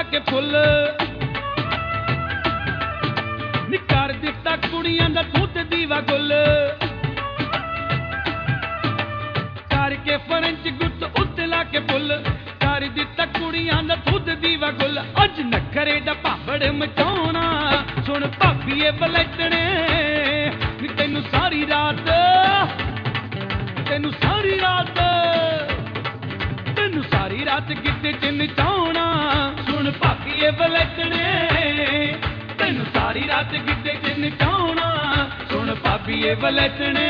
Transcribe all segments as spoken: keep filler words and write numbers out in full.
के फुल नी कर दिता कुड़ियां दा दुध दीवा गुल करके फ्रेंच गुट उत्ते ला के फुल कर दिता कुड़ियां दा दुध दीवा गुल अज नखरे दा भाबड़ मचाउणा सुन भाबीए बलैतणे नी तैनू सारी रात तैनू सारी रात तैनू सारी रात गिद्दे च नचाउणा सुन भाबीए बलैतणे तैनू सारी रात गिद्दे च नचाउणा सुन भाबीए बलैतणे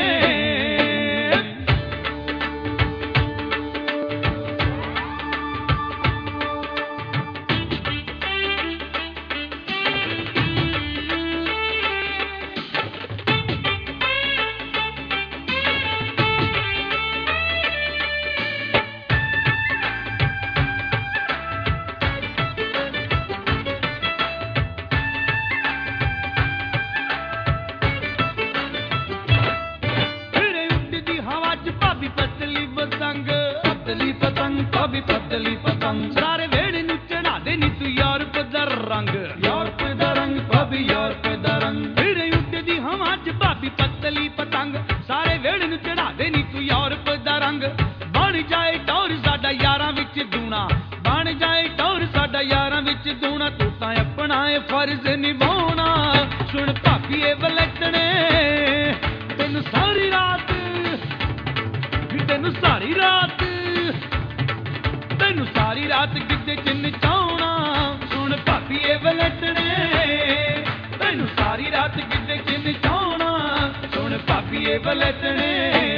भाभी पतली पतंग सारे वेड़े नू चढ़ा दे नी तू यूरोप दा रंग यूरोप दा रंग भाभी यूरोप दा रंग फिर उड़दी हवा च भाभी पतली पतंग सारे वेड़े नू चढ़ा दे नी तू यूरोप दा रंग बन जाए टौर साडा यारां विच दूना बन जाए टौर साडा यारां विच दूना तू तां अपना ए फर्ज निभाउणा सुन भाभीए बलैतणे तैनू सारी रात तैनू सारी रात तैनू सारी रात गिद्दे च नचाउणा सुन भाभीए बलैतणे तैनू सारी रात गिद्दे च नचाउणा सुन भाभीए बलैतणे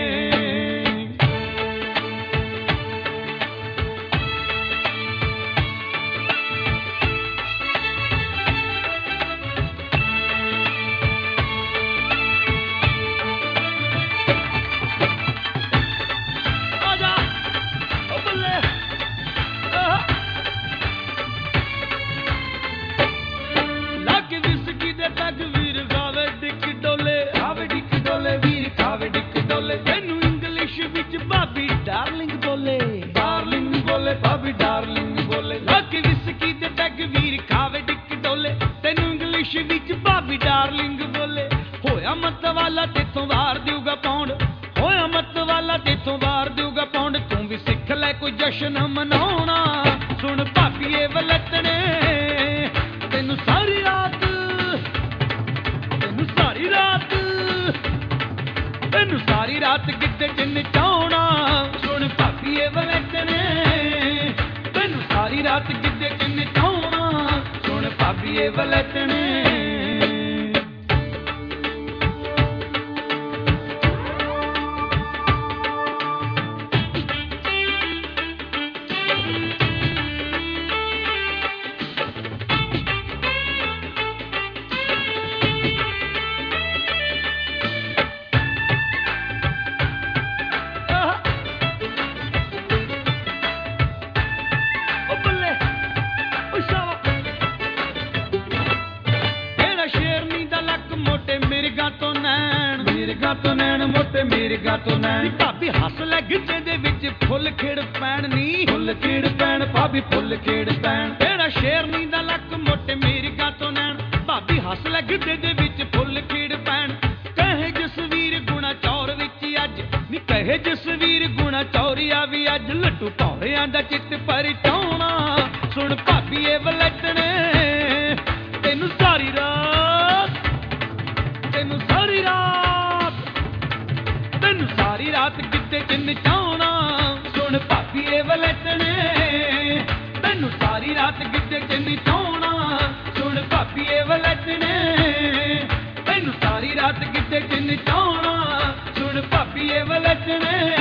डार्लिंग बोले डार्लिंग बोले भाभी डार्लिंग बोले लाके विस्की ते पैग वीर खावे डिक डोले तेनू इंग्लिश विच भाभी डार्लिंग बोले होया मत वाला तेथों वार देऊगा पौंड होया मत वाला तेथों वार देऊगा पौंड तू भी सिख ले कोई जश्न मनाउणा सुन भाभीए बलैतणे तेनू सारी रात तेनू सारी रात तेनू सारी रात गिद्दे च नचाउणा सुन भाभीए बलैतणे तैनू सारी रात गिद्दे च नचाउणा सुन भाभीए बलैतणे तो नैन मोटे मिर्गा तो नैन भाभी हस लै गिद्दे दे विच फुल खेड़ पैण नी फुल खेड़ पैण भाभी फुल खेड़ पैण तेरा शेरनी दा लक मोटे मिर्गा तो नैन भाभी हस लै गिद्दे दे विच फुल खेड़ पैण कहे जसवीर गुणा चौर विच अज नी कहे जसवीर गुणा चौरिया भी अज लट्टू भौरियां दा चित परचाउणा सुन भाभीए बलैतणे तैनू सारी रात तैनू सारी रात तैनू सारी रात गिद्दे च नचाउणा सुन भाभीए बलैतणे तैनू सारी रात गिद्दे च नचाउणा सुन भाभीए बलैतणे तैनू सारी रात गिद्दे च नचाउणा सुन भाभीए बलैतणे